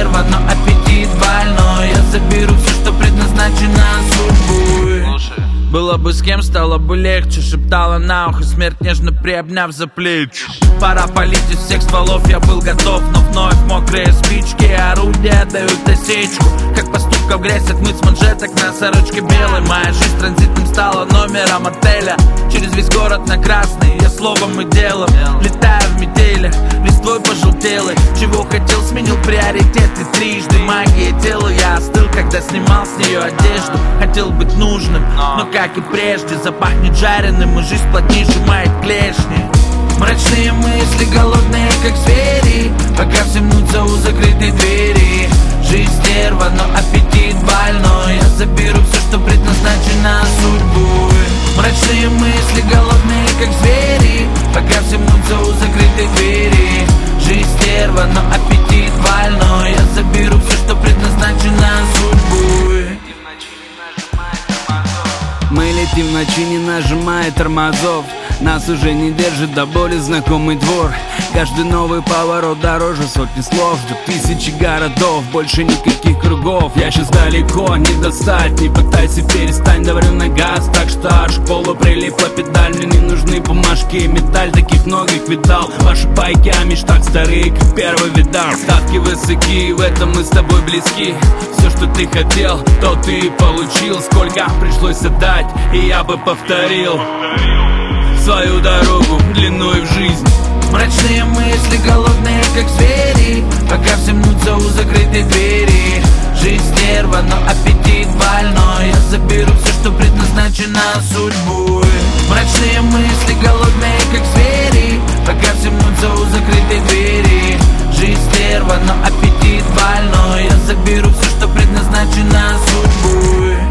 стерва, но аппетит больной. Я заберу все, что предназначено судьбой. Было бы с кем, стало бы легче, шептала на ухо смерть, нежно приобняв за плечи. Пора палить из всех стволов, я был готов, но вновь мокрые спички, орудия дают осечку. Как поступка в грязь, отмыть с манжеток на сорочке белой. Моя жизнь транзитным стала номером отеля. Через весь город на красный, я словом и делом летаю в метелях, листвой пожелтелый. Чего хотел, сменил приоритеты трижды. Магия тела, я остыл, когда снимал с нее одежду. Хотел быть нужным, но как и прежде запахнет жареным, и жизнь плотнее сжимает клешни. Мрачные мысли, голодные как звери, пока все мнутся у закрытой двери. Жизнь стерва, но аппетит больной. Я заберу все, что предназначено судьбой. Мрачные мысли, голодные как звери, пока все мнутся у закрытой двери. Жизнь стерва, но аппетит больной. Я заберу все, что предназначено судьбой. Мы летим в ночи, не нажимая тормозов. Нас уже не держит до боли знакомый двор. Каждый новый поворот дороже сотни слов. Ждут тысячи городов, больше никаких кругов. Я сейчас далеко, не достать, не пытайся, перестань, давлю на газ. Так что аж к полу прилипла педаль. Мне не нужны бумажки и медаль, таких многих видал. Ваши байки о мечтах старые, как первый видал. Ставки высоки, в этом мы с тобой близки. Все, что ты хотел, то ты и получил. Сколько пришлось отдать, и я бы повторил свою дорогу длиной в жизнь. Мрачные мысли, голодные как звери, пока все мнутся у закрытой двери. Жизнь стерва, но аппетит больной. Я заберу все, что предназначено судьбой. Мрачные мысли, голодные как звери, пока все мнутся у закрытой двери. Жизнь стерва, но аппетит больной. Я заберу все, что предназначено судьбой.